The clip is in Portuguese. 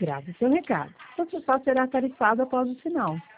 Grave seu recado. Você só será tarifado após o sinal.